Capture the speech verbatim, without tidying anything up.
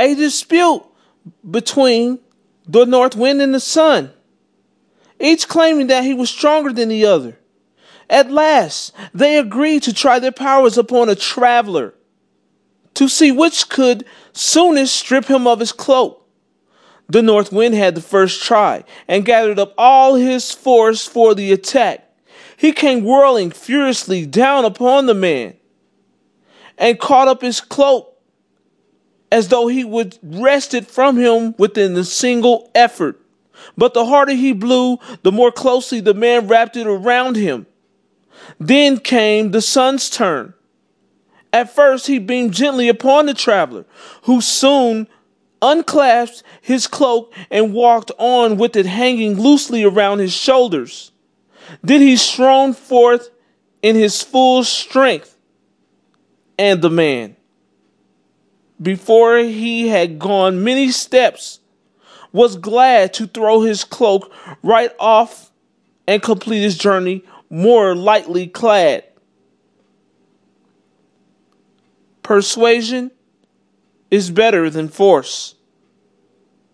a dispute between the North Wind and the Sun, each claiming that he was stronger than the other. At last, they agreed to try their powers upon a traveler to see which could soonest strip him of his cloak. The North Wind had the first try and gathered up all his force for the attack. He came whirling furiously down upon the man and caught up his cloak as though he would wrest it from him within a single effort. But the harder he blew, the more closely the man wrapped it around him. Then came the Sun's turn. At first he beamed gently upon the traveler, who soon unclasped his cloak and walked on with it hanging loosely around his shoulders. Then he strode forth in his full strength, and the man, before he had gone many steps, was glad to throw his cloak right off and complete his journey more lightly clad. Persuasion is better than force.